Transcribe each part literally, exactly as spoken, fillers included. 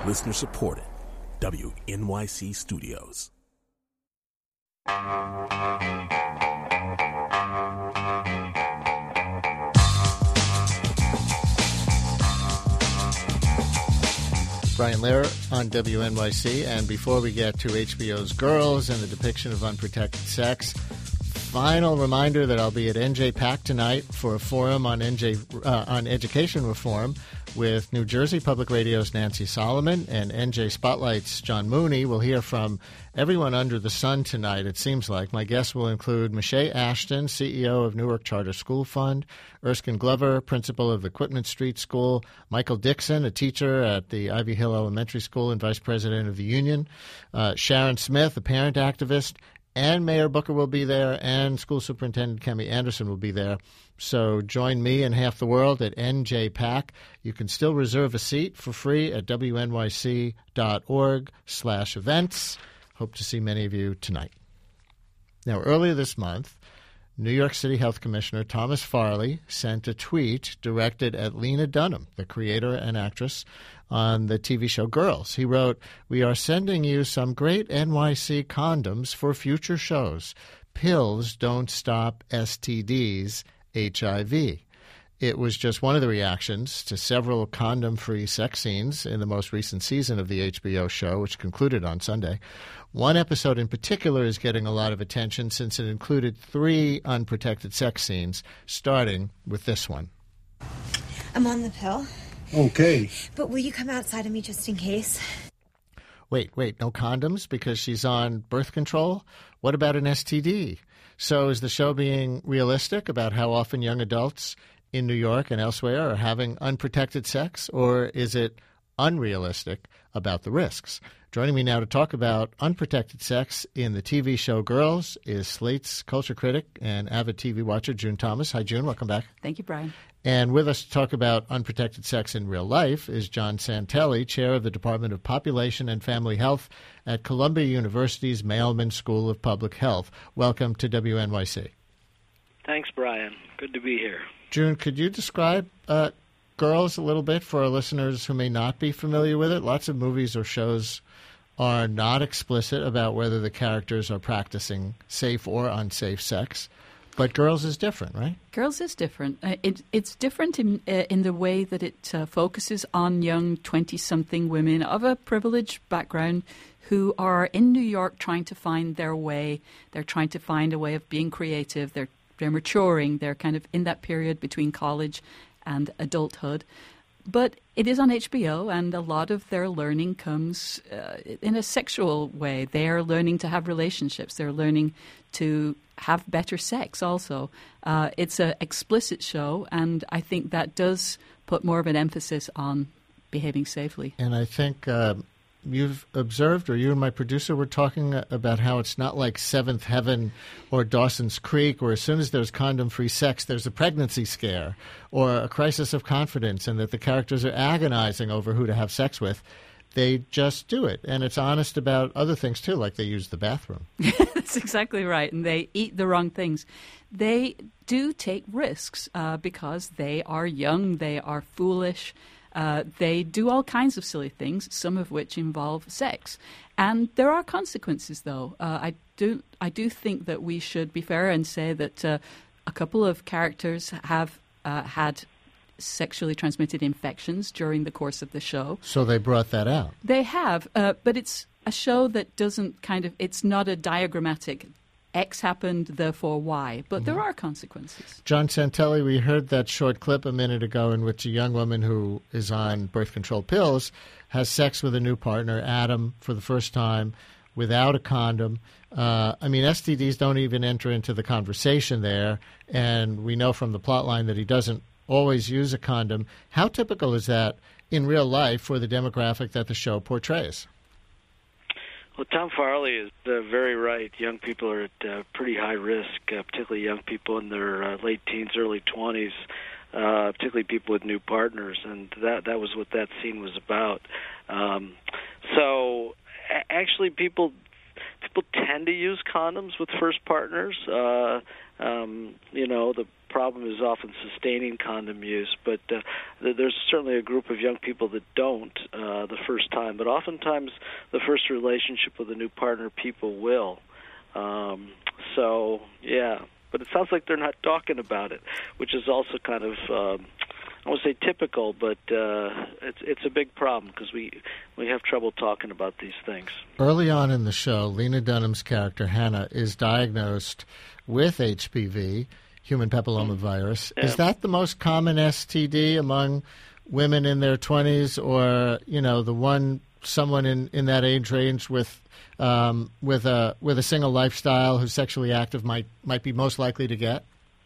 Listener supported. W N Y C Studios. Brian Lehrer on W N Y C, and before we get to H B O's Girls and the depiction of unprotected sex, final reminder that I'll be at N J PAC tonight for a forum on N J uh, on education reform with New Jersey Public Radio's Nancy Solomon and N J Spotlight's John Mooney. We'll hear from everyone under the sun tonight, it seems like. My guests will include Michelle Ashton, C E O of Newark Charter School Fund, Erskine Glover, principal of Equipment Street School, Michael Dixon, a teacher at the Ivy Hill Elementary School and vice president of the union, uh, Sharon Smith, a parent activist, and Mayor Booker will be there, and School Superintendent Kemi Anderson will be there. So join me and half the world at N J PAC. You can still reserve a seat for free at W N Y C dot org slash events. Hope to see many of you tonight. Now, earlier this month, New York City Health Commissioner Thomas Farley sent a tweet directed at Lena Dunham, the creator and actress on the T V show Girls. He wrote, "We are sending you some great N Y C condoms for future shows. Pills don't stop S T Ds, H I V." It was just one of the reactions to several condom-free sex scenes in the most recent season of the H B O show, which concluded on Sunday. One episode in particular is getting a lot of attention since it included three unprotected sex scenes, starting with this one. I'm on the pill. Okay. But will you come outside of me just in case? Wait, wait, no condoms because she's on birth control? What about an S T D? So is the show being realistic about how often young adults in New York and elsewhere are having unprotected sex, or is it unrealistic about the risks? Joining me now to talk about unprotected sex in the T V show Girls is Slate's culture critic and avid T V watcher, June Thomas. Hi, June. Welcome back. Thank you, Brian. And with us to talk about unprotected sex in real life is John Santelli, chair of the Department of Population and Family Health at Columbia University's Mailman School of Public Health. Welcome to W N Y C. Thanks, Brian. Good to be here. June, could you describe uh, Girls a little bit for our listeners who may not be familiar with it? Lots of movies or shows are not explicit about whether the characters are practicing safe or unsafe sex. But Girls is different, right? Girls is different. Uh, it, it's different in uh, in the way that it uh, focuses on young twenty-something women of a privileged background who are in New York trying to find their way. They're trying to find a way of being creative. They're they're maturing. They're kind of in that period between college and adulthood. But it is on H B O, and a lot of their learning comes uh, in a sexual way. They are learning to have relationships. They're learning to have better sex also. Uh, it's an explicit show, and I think that does put more of an emphasis on behaving safely. And I think uh, you've observed, or you and my producer were talking about how it's not like Seventh Heaven or Dawson's Creek, where as soon as there's condom-free sex, there's a pregnancy scare or a crisis of confidence, and that the characters are agonizing over who to have sex with. They just do it. And it's honest about other things, too, like they use the bathroom. That's exactly right. And they eat the wrong things. They do take risks uh, because they are young, they are foolish. Uh, they do all kinds of silly things, some of which involve sex. And there are consequences, though. Uh, I do I do think that we should be fair and say that uh, a couple of characters have uh, had sexually transmitted infections during the course of the show. So they brought that out. They have, uh, but it's a show that doesn't kind of, it's not a diagrammatic X happened, therefore Y. But mm-hmm. there are consequences. John Santelli, we heard that short clip a minute ago in which a young woman who is on birth control pills has sex with a new partner, Adam, for the first time without a condom. Uh, I mean, S T Ds don't even enter into the conversation there. And we know from the plot line that he doesn't always use a condom. How typical is that in real life for the demographic that the show portrays? Well, Tom Farley is uh, very right. Young people are at uh, pretty high risk, uh, particularly young people in their uh, late teens, early twenties, uh, particularly people with new partners, and that that was what that scene was about. Um, so, a- actually, people people tend to use condoms with first partners. Uh, Um, you know, the problem is often sustaining condom use, but uh, there's certainly a group of young people that don't uh, the first time. But oftentimes, the first relationship with a new partner, people will. Um, so, yeah. But it sounds like they're not talking about it, which is also kind of, um, I won't say typical, but uh, it's it's a big problem because we, we have trouble talking about these things. Early on in the show, Lena Dunham's character, Hannah, is diagnosed with H P V, human papillomavirus. Yeah. Is that the most common S T D among women in their twenties, or, you know, the one someone in, in that age range with um, with a with a single lifestyle who's sexually active might might be most likely to get?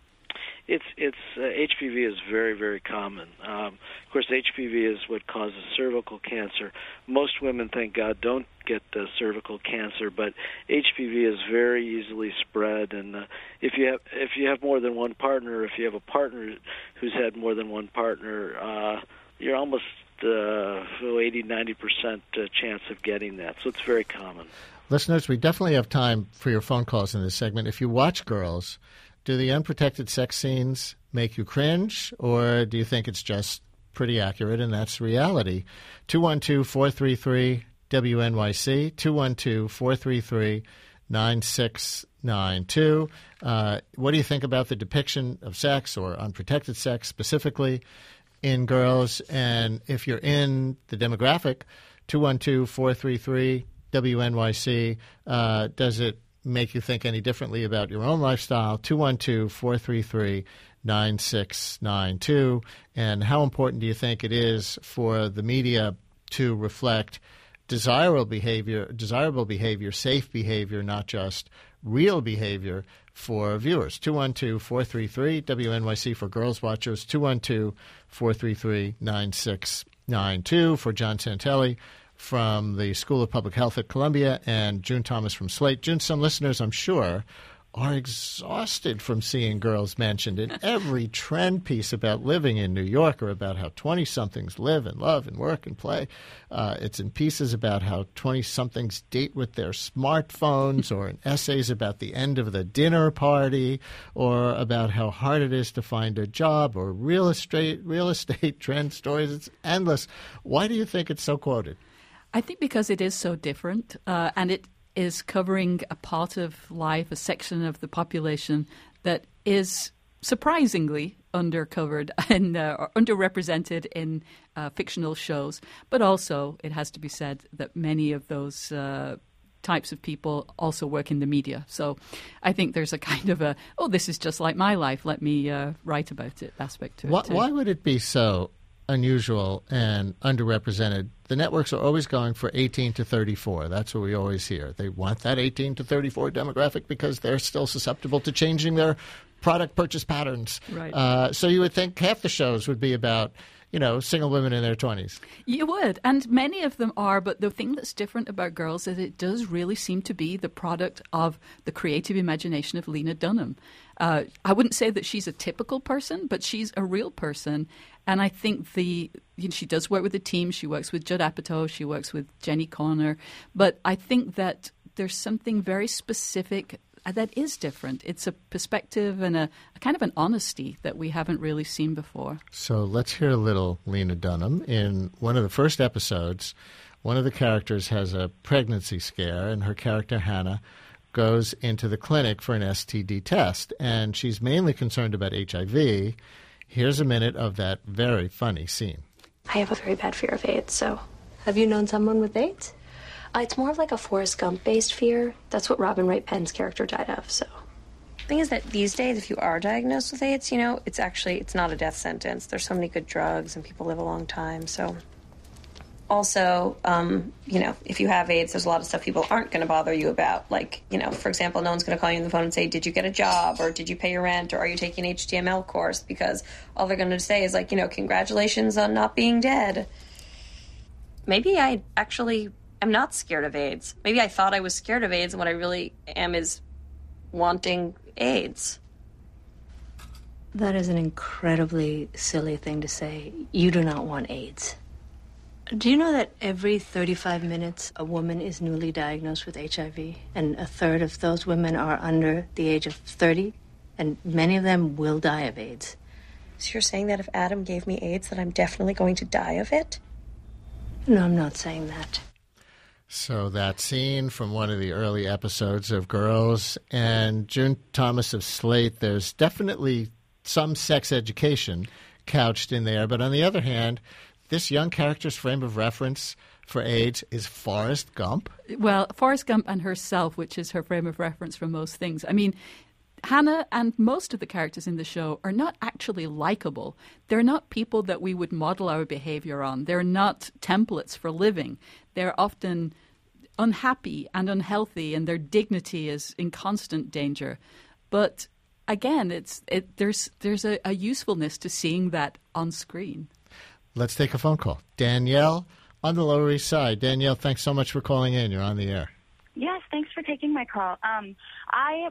It's it's uh, H P V is very, very common. Um, of course, H P V is what causes cervical cancer. Most women, thank God, don't get uh, cervical cancer, but H P V is very easily spread. And uh, if you have if you have more than one partner, if you have a partner who's had more than one partner, uh, you're almost uh, eighty, ninety percent uh, chance of getting that. So it's very common. Listeners, we definitely have time for your phone calls in this segment. If you watch Girls, do the unprotected sex scenes make you cringe, or do you think it's just pretty accurate and that's reality? two one two, four three three, W N Y C, two one two, four three three, nine six nine two. Uh, what do you think about the depiction of sex or unprotected sex specifically in Girls? And if you're in the demographic, two one two, four three three, W N Y C, uh, does it make you think any differently about your own lifestyle? two one two, four three three, nine six nine two. And how important do you think it is for the media to reflect desirable behavior, desirable behavior, safe behavior, not just real behavior for viewers? two one two, four three three, W N Y C for Girls Watchers, two one two, four three three, nine six nine two for John Santelli from the School of Public Health at Columbia, and June Thomas from Slate. June, some listeners, I'm sure, are exhausted from seeing Girls mentioned in every trend piece about living in New York, or about how twenty-somethings live and love and work and play. Uh, it's in pieces about how twenty-somethings date with their smartphones, or in essays about the end of the dinner party, or about how hard it is to find a job, or real estate, real estate trend stories. It's endless. Why do you think it's so quoted? I think because it is so different, uh, and it is covering a part of life, a section of the population that is surprisingly undercovered and uh, or underrepresented in uh, fictional shows. But also, it has to be said that many of those uh, types of people also work in the media. So I think there's a kind of a, oh, this is just like my life, let me uh, write about it aspect to it. Why, too. why would it be so unusual and underrepresented? The networks are always going for eighteen to thirty-four. That's what we always hear. They want that eighteen to thirty-four demographic because they're still susceptible to changing their product purchase patterns. Right. Uh, so you would think half the shows would be about, you know, single women in their twenties. You would, and many of them are, but the thing that's different about Girls is it does really seem to be the product of the creative imagination of Lena Dunham. Uh, I wouldn't say that she's a typical person, but she's a real person, and I think the you know, she does work with the team. She works with Judd Apatow, she works with Jenny Connor, but I think that there's something very specific that is different. It's a perspective and a, a kind of an honesty that we haven't really seen before. So let's hear a little Lena Dunham. In one of the first episodes, one of the characters has a pregnancy scare, and her character, Hannah, goes into the clinic for an S T D test, and she's mainly concerned about H I V. Here's a minute of that very funny scene. I have a very bad fear of AIDS, so... Have you known someone with AIDS? Uh, it's more of like a Forrest Gump-based fear. That's what Robin Wright Penn's character died of, so... The thing is that these days, if you are diagnosed with AIDS, you know, it's actually, it's not a death sentence. There's so many good drugs, and people live a long time, so... Also, um, you know, if you have AIDS, there's a lot of stuff people aren't going to bother you about. Like, you know, for example, no one's going to call you on the phone and say, did you get a job? Or did you pay your rent? Or are you taking an H T M L course? Because all they're going to say is, like, you know, congratulations on not being dead. Maybe I actually am not scared of AIDS. Maybe I thought I was scared of AIDS, and what I really am is wanting AIDS. That is an incredibly silly thing to say. You do not want AIDS. Do you know that every thirty-five minutes a woman is newly diagnosed with H I V, and a third of those women are under the age of thirty? And many of them will die of AIDS. So you're saying that if Adam gave me AIDS, that I'm definitely going to die of it? No, I'm not saying that. So that scene from one of the early episodes of Girls and June Thomas of Slate, there's definitely some sex education couched in there. But on the other hand, this young character's frame of reference for AIDS is Forrest Gump. Well, Forrest Gump and herself, which is her frame of reference for most things. I mean, Hannah and most of the characters in the show are not actually likable. They're not people that we would model our behavior on. They're not templates for living. They're often unhappy and unhealthy, and their dignity is in constant danger. But again, it's it, there's there's a, a usefulness to seeing that on screen. Let's take a phone call. Danielle on the Lower East Side. Danielle, thanks so much for calling in. You're on the air. Yes, thanks for taking my call. Um, I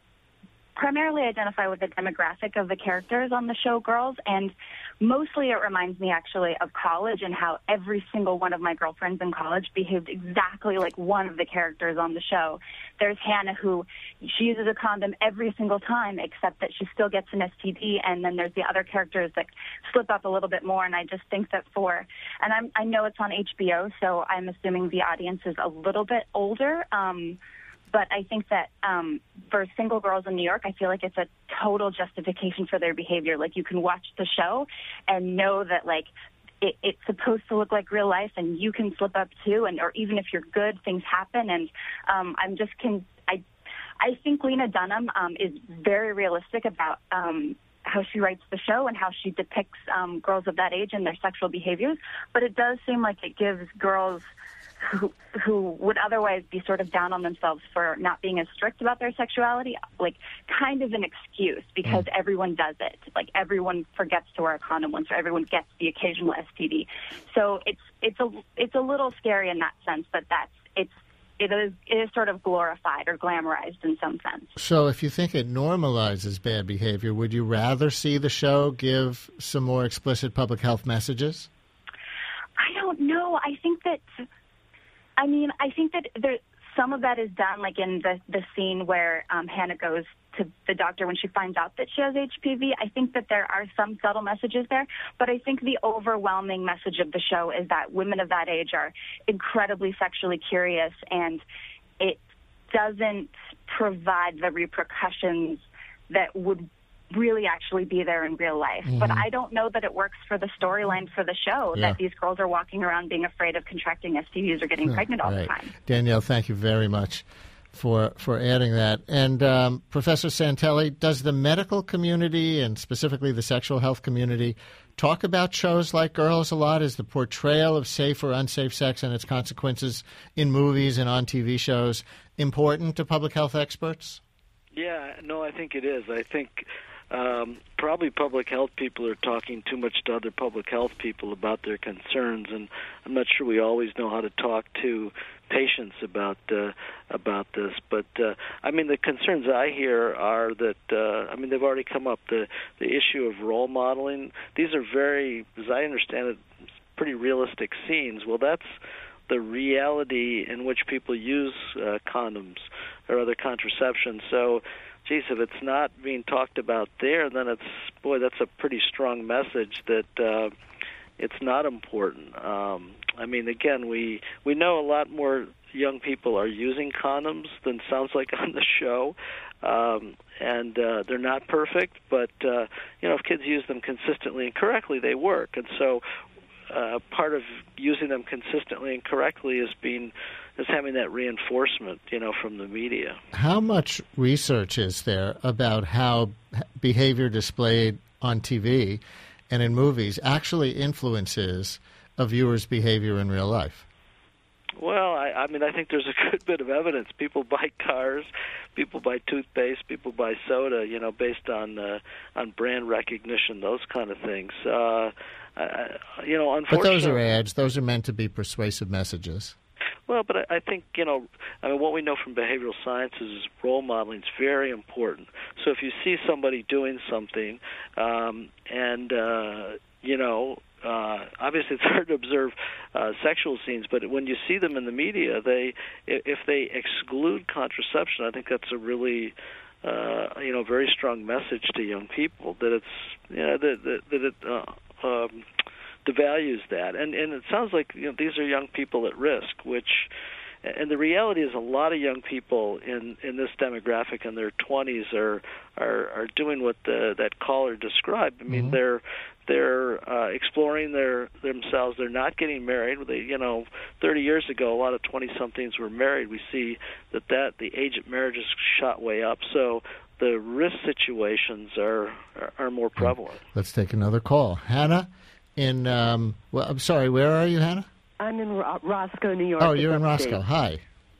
primarily identify with the demographic of the characters on the show Girls, and mostly it reminds me actually of college and how every single one of my girlfriends in college behaved exactly like one of the characters on the show. There's Hannah, who she uses a condom every single time, except that she still gets an S T D, and then there's the other characters that slip up a little bit more, and I just think that for, and I'm, I know it's on H B O, so I'm assuming the audience is a little bit older, um, but I think that um, for single girls in New York, I feel like it's a total justification for their behavior. Like, you can watch the show and know that, like, it, it's supposed to look like real life, and you can slip up too. And or even if you're good, things happen. And um, I'm just can I I think Lena Dunham um, is very realistic about um, how she writes the show and how she depicts um, girls of that age and their sexual behaviors. But it does seem like it gives girls who who would otherwise be sort of down on themselves for not being as strict about their sexuality, like, kind of an excuse, because mm. everyone does it. Like, everyone forgets to wear a condom once, or everyone gets the occasional S T D. So it's it's a it's a little scary in that sense, but that's it's it is it is sort of glorified or glamorized in some sense. So if you think it normalizes bad behavior, would you rather see the show give some more explicit public health messages? I don't know. I think that. I mean, I think that there, some of that is done, like in the, the scene where um, Hannah goes to the doctor when she finds out that she has H P V. I think that there are some subtle messages there, but I think the overwhelming message of the show is that women of that age are incredibly sexually curious, and it doesn't provide the repercussions that would really actually be there in real life. Mm-hmm. But I don't know that it works for the storyline for the show, yeah. that these girls are walking around being afraid of contracting S T Ds or getting pregnant all right. the time. Danielle, thank you very much for for adding that. And um, Professor Santelli, does the medical community, and specifically the sexual health community, talk about shows like Girls a lot? Is the portrayal of safe or unsafe sex and its consequences in movies and on T V shows important to public health experts? Yeah, no, I think it is. I think Um, probably public health people are talking too much to other public health people about their concerns, and I'm not sure we always know how to talk to patients about uh, about this. But uh, I mean, the concerns I hear are that uh, I mean they've already come up. The the issue of role modeling. These are very, as I understand it, pretty realistic scenes. Well, that's the reality in which people use uh, condoms or other contraception. So, geez, if it's not being talked about there, then it's, boy, that's a pretty strong message that uh, it's not important. Um, I mean, again, we we know a lot more young people are using condoms than sounds like on the show, um, and uh, they're not perfect, but, uh, you know, if kids use them consistently and correctly, they work. And so uh, part of using them consistently and correctly is being is having that reinforcement, you know, from the media. How much research is there about how behavior displayed on T V and in movies actually influences a viewer's behavior in real life? Well, I, I mean, I think there's a good bit of evidence. People buy cars, people buy toothpaste, people buy soda, you know, based on uh, on brand recognition, those kind of things. Uh, I, you know, unfortunately, but those are ads. Those are meant to be persuasive messages. Well, but I, I think, you know, I mean, what we know from behavioral sciences is role modeling is very important. So if you see somebody doing something um, and, uh, you know, uh, obviously it's hard to observe uh, sexual scenes, but when you see them in the media, they if they exclude contraception, I think that's a really uh, you know, very strong message to young people that it's, you know, that that, that it uh, um, devalues that, and and it sounds like, you know, these are young people at risk, which. And the reality is, a lot of young people in, in this demographic in their twenties are are, are doing what the, that caller described. I mean, mm-hmm. they're they're uh, exploring their themselves. They're not getting married. They, you know, thirty years ago, a lot of twenty-somethings were married. We see that, that the age of marriage has shot way up. So the risk situations are are, are more prevalent. Let's take another call, Hannah. In um, well, I'm sorry, where are you, Hannah? I'm in Ro- Roscoe, New York. Oh, you're in Roscoe. Hi.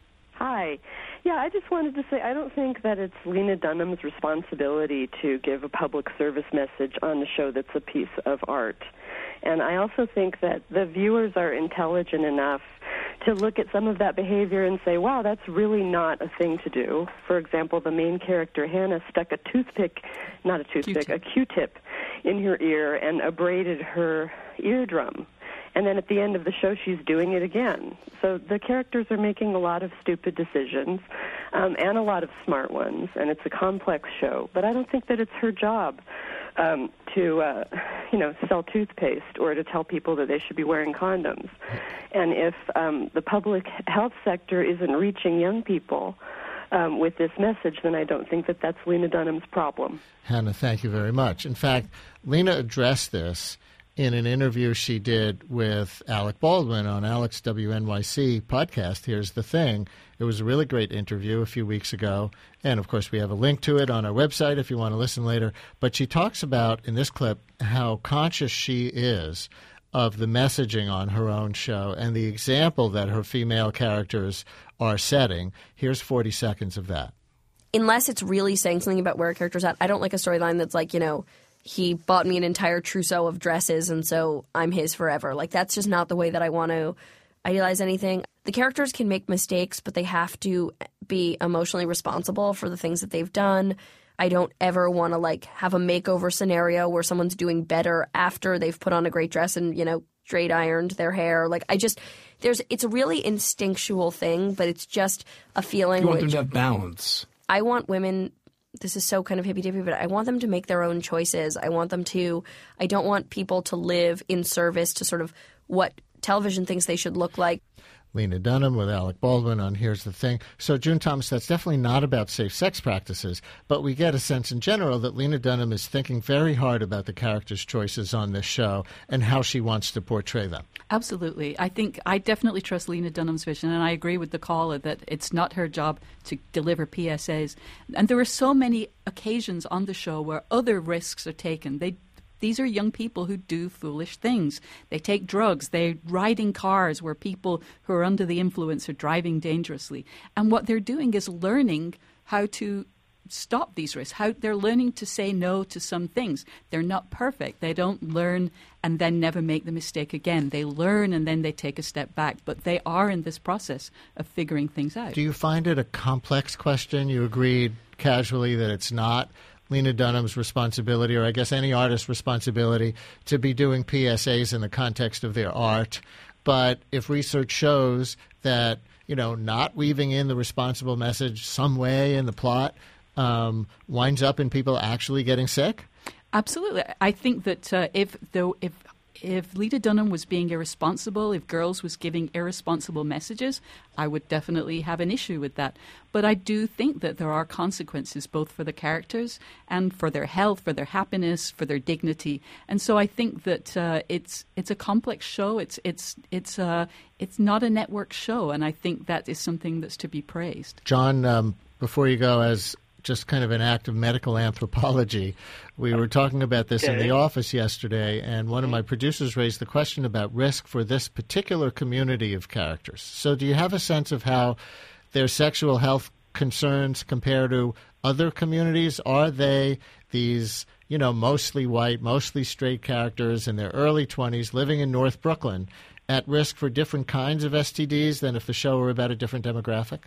Hi. Yeah, I just wanted to say I don't think that it's Lena Dunham's responsibility to give a public service message on the show that's a piece of art. And I also think that the viewers are intelligent enough to look at some of that behavior and say, wow, that's really not a thing to do. For example, the main character, Hannah, stuck a toothpick, not a toothpick, Q-tip. a Q-tip in her ear and abraded her eardrum. And then at the end of the show, she's doing it again. So the characters are making a lot of stupid decisions um, and a lot of smart ones, and it's a complex show. But I don't think that it's her job um, to, uh, you know, sell toothpaste or to tell people that they should be wearing condoms. And if um, the public health sector isn't reaching young people um, with this message, then I don't think that that's Lena Dunham's problem. Hannah, thank you very much. In fact, Lena addressed this in an interview she did with Alec Baldwin on Alec's W N Y C podcast, Here's the Thing. It was a really great interview a few weeks ago, and of course we have a link to it on our website if you want to listen later. But she talks about, in this clip, how conscious she is of the messaging on her own show and the example that her female characters are setting. Here's forty seconds of that. Unless it's really saying something about where a character's at, I don't like a storyline that's like, you know, he bought me an entire trousseau of dresses and so I'm his forever. Like, that's just not the way that I want to idealize anything. The characters can make mistakes, but they have to be emotionally responsible for the things that they've done. I don't ever want to, like, have a makeover scenario where someone's doing better after they've put on a great dress and, you know, straight ironed their hair. Like, I just, there's, it's a really instinctual thing, but it's just a feeling. You want which, them to have balance. I want women, this is so kind of hippy-dippy, but I want them to make their own choices. I want them to, I don't want people to live in service to sort of what television thinks they should look like. Lena Dunham with Alec Baldwin on Here's the Thing. So, June Thomas, that's definitely not about safe sex practices, but we get a sense in general that Lena Dunham is thinking very hard about the characters' choices on this show and how she wants to portray them. Absolutely. I think I definitely trust Lena Dunham's vision, and I agree with the caller that it's not her job to deliver P S As. And there are so many occasions on the show where other risks are taken. They These are young people who do foolish things. They take drugs. They ride in cars where people who are under the influence are driving dangerously. And what they're doing is learning how to stop these risks. How they're learning to say no to some things. They're not perfect. They don't learn and then never make the mistake again. They learn and then they take a step back. But they are in this process of figuring things out. Do you find it a complex question? You agreed casually that it's not Lena Dunham's responsibility, or I guess any artist's responsibility, to be doing P S As in the context of their art. But if research shows that, you know, not weaving in the responsible message some way in the plot um, winds up in people actually getting sick? Absolutely. I think that uh, if though if if Lena Dunham was being irresponsible, if Girls was giving irresponsible messages, I would definitely have an issue with that. But I do think that there are consequences both for the characters and for their health, for their happiness, for their dignity. And so I think that uh, it's it's a complex show. It's it's it's uh, it's not a network show, and I think that is something that's to be praised. John, um, before you go, as just kind of an act of medical anthropology, we were talking about this okay. in the office yesterday, and one of my producers raised the question about risk for this particular community of characters. So do you have a sense of how their sexual health concerns compare to other communities? Are they these, you know, mostly white, mostly straight characters in their early twenties living in North Brooklyn at risk for different kinds of S T Ds than if the show were about a different demographic?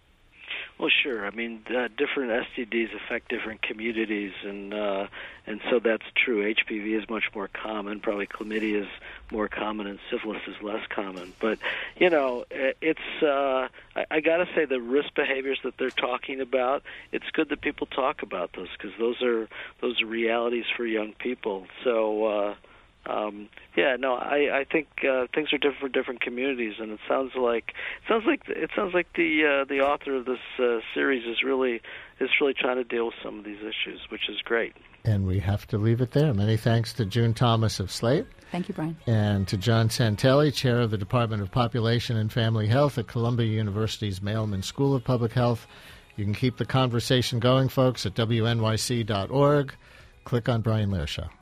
Well, sure. I mean, uh, different S T Ds affect different communities, and uh, and so that's true. H P V is much more common. Probably chlamydia is more common and syphilis is less common. But, you know, it's, uh, I, I got to say the risk behaviors that they're talking about, it's good that people talk about those because those are, those are realities for young people. So, uh, Um, yeah, no, I, I think uh, things are different for different communities, and it sounds like it sounds like it sounds like the uh, the author of this uh, series is really is really trying to deal with some of these issues, which is great. And we have to leave it there. Many thanks to June Thomas of Slate. Thank you, Brian. And to John Santelli, Chair of the Department of Population and Family Health at Columbia University's Mailman School of Public Health. You can keep the conversation going, folks, at W N Y C dot org. Click on Brian Lehrer Show.